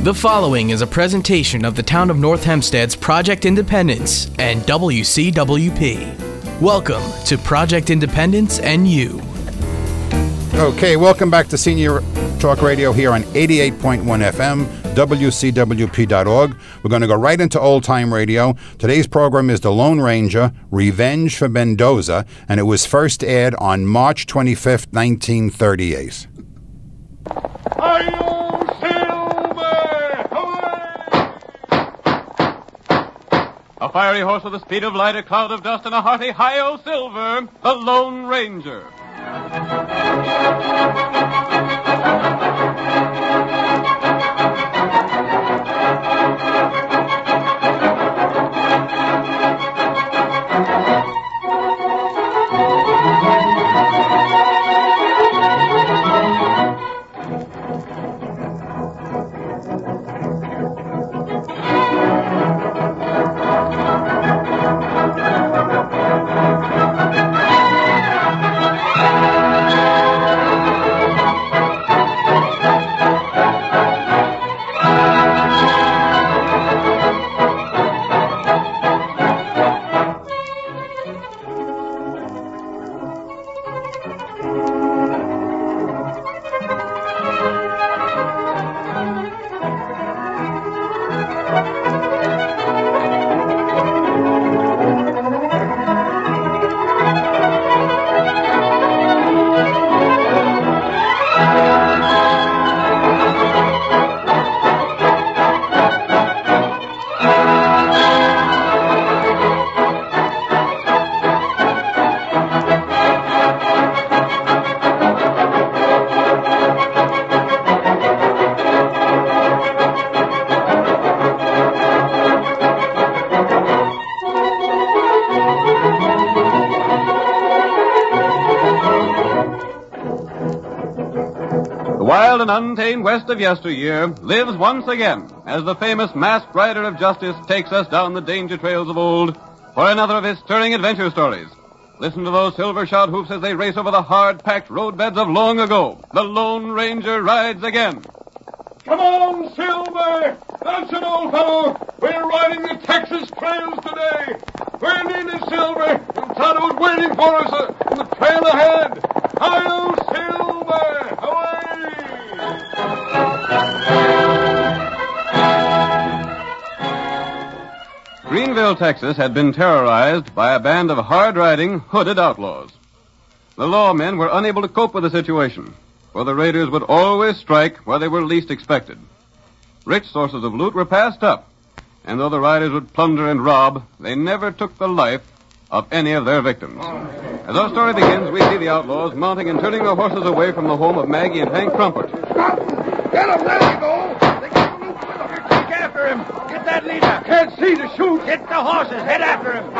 The following is a presentation of the Town of North Hempstead's Project Independence and WCWP. Welcome to Project Independence and You. Okay, welcome back to Senior Talk Radio here on 88.1 FM, WCWP.org. We're going to go right into old-time radio. Today's program is The Lone Ranger, Revenge for Mendoza, and it was first aired on March 25th, 1938. A fiery horse with the speed of light, a cloud of dust, and a hearty hi-yo silver, the Lone Ranger. Wild and untamed West of yesteryear lives once again as the famous masked rider of justice takes us down the danger trails of old for another of his stirring adventure stories. Listen to those silver-shod hoofs as they race over the hard-packed roadbeds of long ago. The Lone Ranger rides again. Come on, Silver! That's it, old fellow! We're riding the Texas trails today! We're nearly Silver! Tonto's waiting for us on the trail ahead! Hi-yo, Silver! Away! Greenville, Texas had been terrorized by a band of hard-riding, hooded outlaws. The lawmen were unable to cope with the situation, for the raiders would always strike where they were least expected. Rich sources of loot were passed up, and though the riders would plunder and rob, they never took the life of any of their victims. As our story begins, we see the outlaws mounting and turning their horses away from the home of Maggie and Hank Crumpert. Get him! There you go! They got the loop with him. Take after him! Get that leader! Can't see to shoot! Get the horses! Head after him!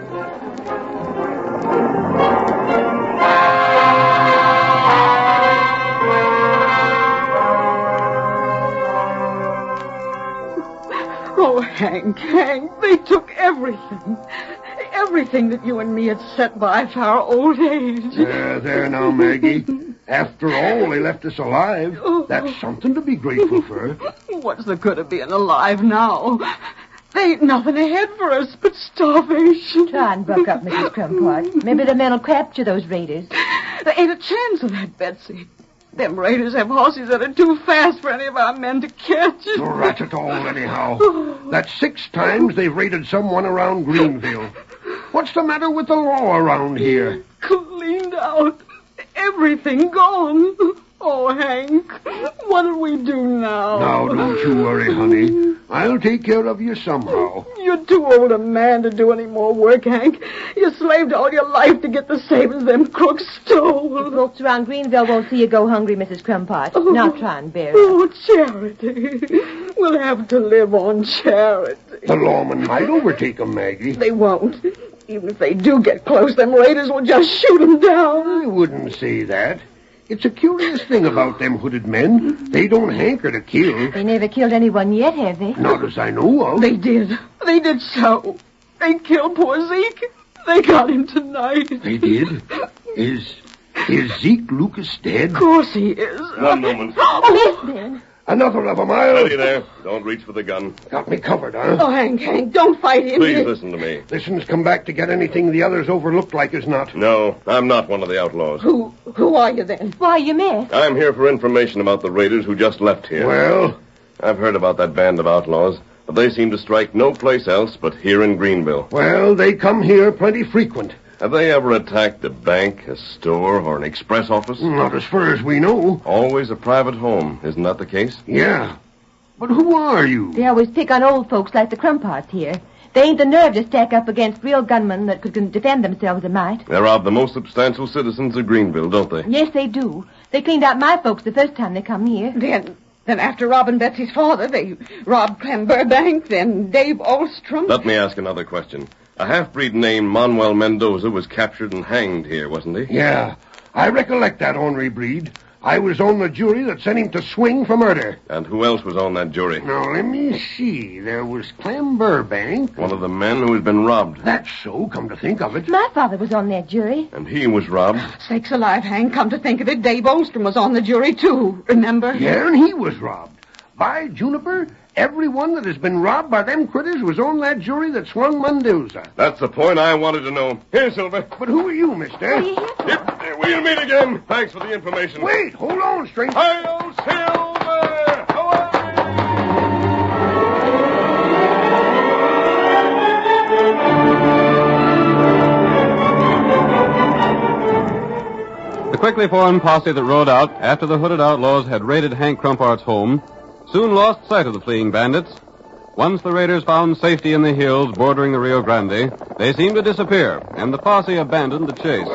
Oh, Hank, they took everything. Everything that you and me had set by for our old age. There now, Maggie. After all, they left us alive. That's something to be grateful for. What's the good of being alive now? There ain't nothing ahead for us but starvation. Try and buck up, Mrs. Crumpart. Maybe the men will capture those raiders. There ain't a chance of that, Betsy. Them raiders have horses that are too fast for any of our men to catch. Rat it all, anyhow. That's 6 times they've raided someone around Greenville. What's the matter with the law around here? Cleaned out. Everything gone. Oh, Hank, what'll we do now? Now, don't you worry, honey. I'll take care of you somehow. You're too old a man to do any more work, Hank. You slaved all your life to get the savings them crooks stole. The folks around Greenville won't see you go hungry, Mrs. Crumpart. Now try and bear it. Oh, charity. We'll have to live on charity. The lawmen might overtake 'em, Maggie. They won't. Even if they do get close, them raiders will just shoot 'em down. I wouldn't say that. It's a curious thing about them hooded men. They don't hanker to kill. They never killed anyone yet, have they? Not as I know of. They did. They did so. They killed poor Zeke. They got him tonight. They did? Is Zeke Lucas dead? Of course he is. One moment. Oh, yes, Ben. Another of 'em, I'll... Steady there. Don't reach for the gun. Got me covered, huh? Oh, Hank, don't fight him. Please listen to me. Listen's come back to get anything the others overlooked like as not. No, I'm not one of the outlaws. Who are you then? Why, you may. I'm here for information about the raiders who just left here. Well? I've heard about that band of outlaws, but they seem to strike no place else but here in Greenville. Well, they come here plenty frequent. Have they ever attacked a bank, a store, or an express office? Not as far as we know. Always a private home, isn't that the case? Yeah. But who are you? They always pick on old folks like the Crumparts here. They ain't the nerve to stack up against real gunmen that could defend themselves a mite. They rob the most substantial citizens of Greenville, don't they? Yes, they do. They cleaned out my folks the first time they come here. Then after robbing Betsy's father, they robbed Clem Burbank, then Dave Ostrom. Let me ask another question. A half-breed named Manuel Mendoza was captured and hanged here, wasn't he? Yeah. I recollect that ornery breed. I was on the jury that sent him to swing for murder. And who else was on that jury? Now, let me see. There was Clem Burbank. One of the men who had been robbed. That's so, come to think of it. My father was on that jury. And he was robbed. Sakes alive, Hank, come to think of it, Dave Ostrom was on the jury, too, remember? Yeah, and he was robbed. By Juniper, everyone that has been robbed by them critters was on that jury that swung Mendoza. That's the point I wanted to know. Here, Silver. But who are you, mister? Yep, we'll meet again. Thanks for the information. Wait, hold on, stranger. Hi-yo, Silver! Away! The quickly formed posse that rode out after the hooded outlaws had raided Hank Crumpart's home soon lost sight of the fleeing bandits. Once the raiders found safety in the hills bordering the Rio Grande, they seemed to disappear, and the posse abandoned the chase.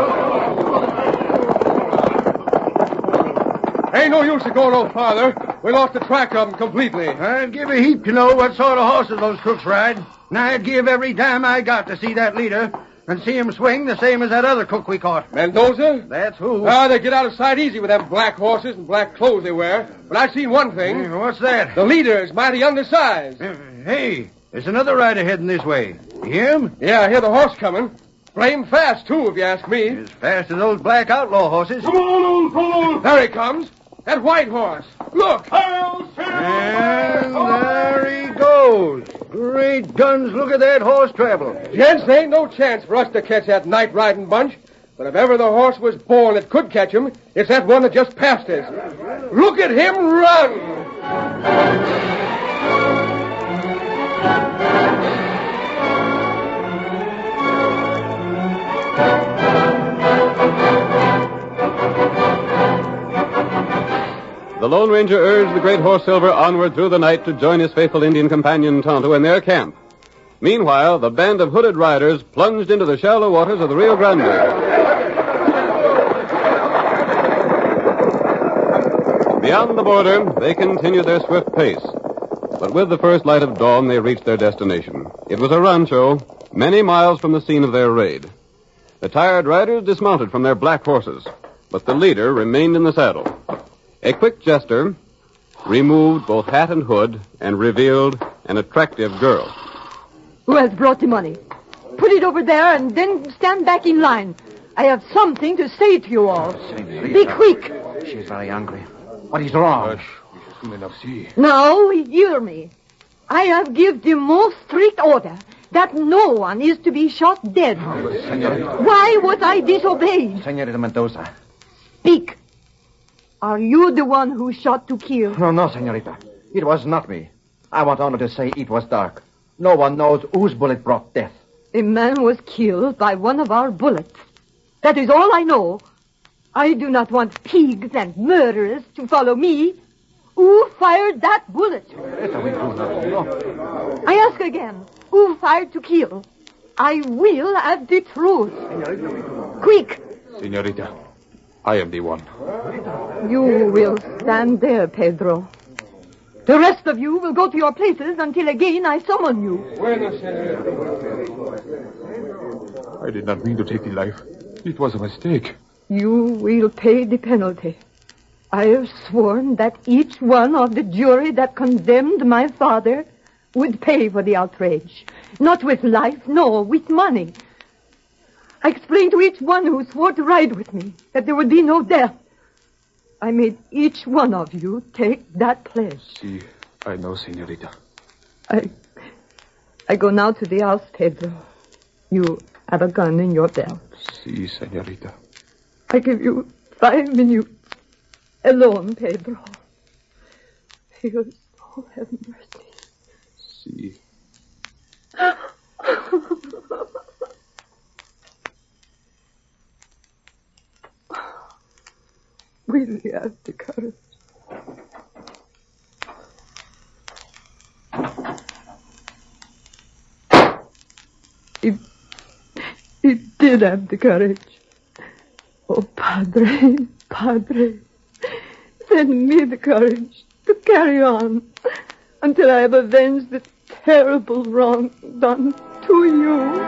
Ain't no use to go no farther. We lost the track of them completely. I'd give a heap to know what sort of horses those crooks ride. And I'd give every dime I got to see that leader and see him swing the same as that other cook we caught. Mendoza? That's who. They get out of sight easy with them black horses and black clothes they wear. But I seen one thing. What's that? The leader is mighty undersized. Hey, there's another rider heading this way. You hear him? Yeah, I hear the horse coming. Blame fast, too, if you ask me. As fast as those black outlaw horses. Come on, old fellow. There he comes. That white horse. Look. And there he goes. Great guns, look at that horse travel. Gents, there ain't no chance for us to catch that night riding bunch. But if ever the horse was born that could catch him, it's that one that just passed us. Look at him run! The Lone Ranger urged the great horse Silver onward through the night to join his faithful Indian companion Tonto in their camp. Meanwhile, the band of hooded riders plunged into the shallow waters of the Rio Grande. Beyond the border, they continued their swift pace. But with the first light of dawn, they reached their destination. It was a rancho, many miles from the scene of their raid. The tired riders dismounted from their black horses, but the leader remained in the saddle. A quick gesture removed both hat and hood and revealed an attractive girl. Who has brought the money? Put it over there and then stand back in line. I have something to say to you all. Be quick. She is very angry. What is wrong? Now, hear me. I have given the most strict order that no one is to be shot dead. Why was I disobeyed? Senorita Mendoza. Speak. Are you the one who shot to kill? No, senorita. It was not me. I want only to say it was dark. No one knows whose bullet brought death. A man was killed by one of our bullets. That is all I know. I do not want pigs and murderers to follow me. Who fired that bullet? I ask again. Who fired to kill? I will have the truth. Quick. Senorita, I am the one. You will stand there, Pedro. The rest of you will go to your places until again I summon you. I did not mean to take the life. It was a mistake. You will pay the penalty. I have sworn that each one of the jury that condemned my father would pay for the outrage. Not with life, no, with money. I explained to each one who swore to ride with me that there would be no death. I made each one of you take that pledge. Si, I know, senorita. I go now to the house, Pedro. You have a gun in your belt. Si, senorita. I give you 5 minutes alone, Pedro. Your soul have mercy. Si. Will you have the courage? He did have the courage. Oh, Padre, Padre, send me the courage to carry on until I have avenged the terrible wrong done to you.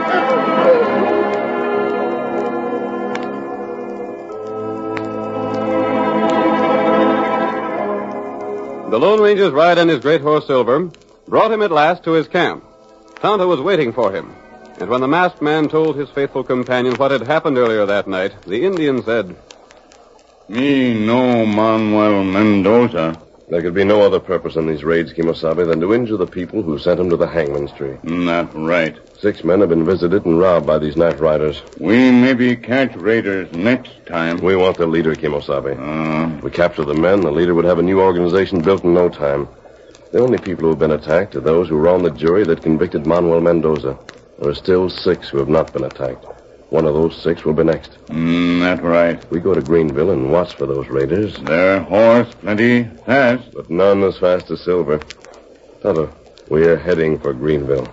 The Lone Ranger's ride on his great horse Silver brought him at last to his camp. Tonto was waiting for him, and when the masked man told his faithful companion what had happened earlier that night, the Indian said, Me no Manuel Mendoza. There could be no other purpose in these raids, Kimosabe, than to injure the people who sent him to the hangman's tree. Not right. 6 men have been visited and robbed by these night riders. We maybe catch raiders next time. We want the leader, Kimosabe. If we capture the men, the leader would have a new organization built in no time. The only people who have been attacked are those who were on the jury that convicted Manuel Mendoza. There are still 6 who have not been attacked. One of those 6 will be next. That's right. We go to Greenville and watch for those raiders. Their horse plenty fast. But none as fast as Silver. Tonto, we are heading for Greenville.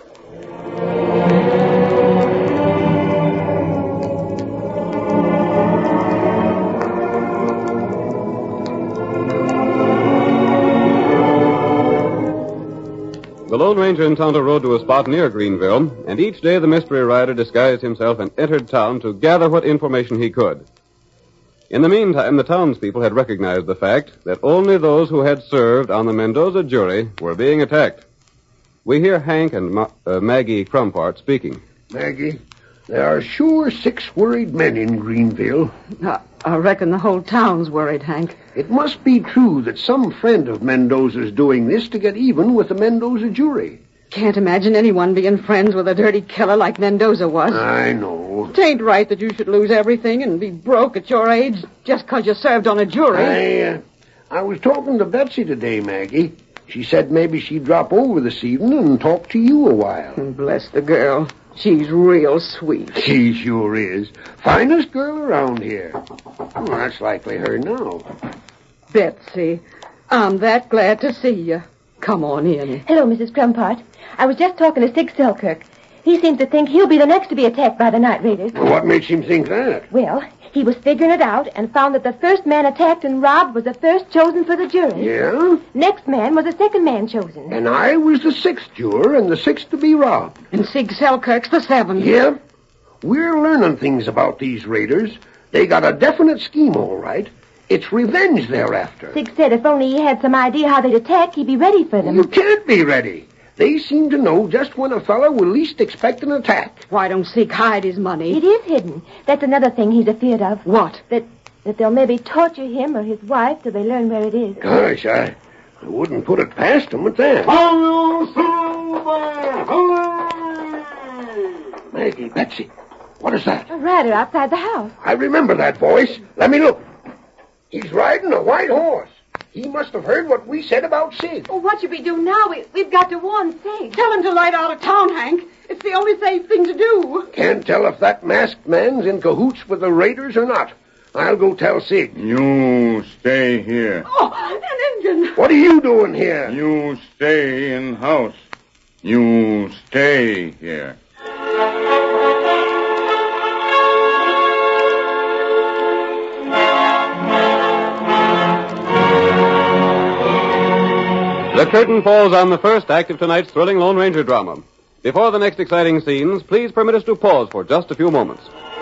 The Lone Ranger and Tonto rode to a spot near Greenville, and each day the mystery rider disguised himself and entered town to gather what information he could. In the meantime, the townspeople had recognized the fact that only those who had served on the Mendoza jury were being attacked. We hear Hank and Maggie Crumpart speaking. Maggie, there are sure 6 worried men in Greenville. I reckon the whole town's worried, Hank. It must be true that some friend of Mendoza's doing this to get even with the Mendoza jury. Can't imagine anyone being friends with a dirty killer like Mendoza was. I know. It ain't right that you should lose everything and be broke at your age just 'cause you served on a jury. I was talking to Betsy today, Maggie. She said maybe she'd drop over this evening and talk to you a while. Bless the girl. She's real sweet. She sure is. Finest girl around here. Oh, that's likely her now. Betsy, I'm that glad to see you. Come on in. Hello, Mrs. Crumpart. I was just talking to Sig Selkirk. He seems to think he'll be the next to be attacked by the night raiders. What makes him think that? Well, he was figuring it out and found that the first man attacked and robbed was the first chosen for the jury. Yeah? Next man was the second man chosen. And I was the 6th juror and the 6th to be robbed. And Sig Selkirk's the 7th. Yeah? We're learning things about these raiders. They got a definite scheme, all right. It's revenge they're after. Sig said if only he had some idea how they'd attack, he'd be ready for them. You can't be ready. They seem to know just when a fella will least expect an attack. Why don't Sig hide his money? It is hidden. That's another thing he's afeard of. What? That they'll maybe torture him or his wife till they learn where it is. Gosh, I wouldn't put it past them at that. Hello, Silver! Hooray! Maggie, Betsy, what is that? A rider outside the house. I remember that voice. Let me look. He's riding a white horse. He must have heard what we said about Sig. Well, what should we do now? We've got to warn Sig. Tell him to light out of town, Hank. It's the only safe thing to do. Can't tell if that masked man's in cahoots with the raiders or not. I'll go tell Sig. You stay here. Oh, an Indian. What are you doing here? You stay in house. You stay here. The curtain falls on the first act of tonight's thrilling Lone Ranger drama. Before the next exciting scenes, please permit us to pause for just a few moments.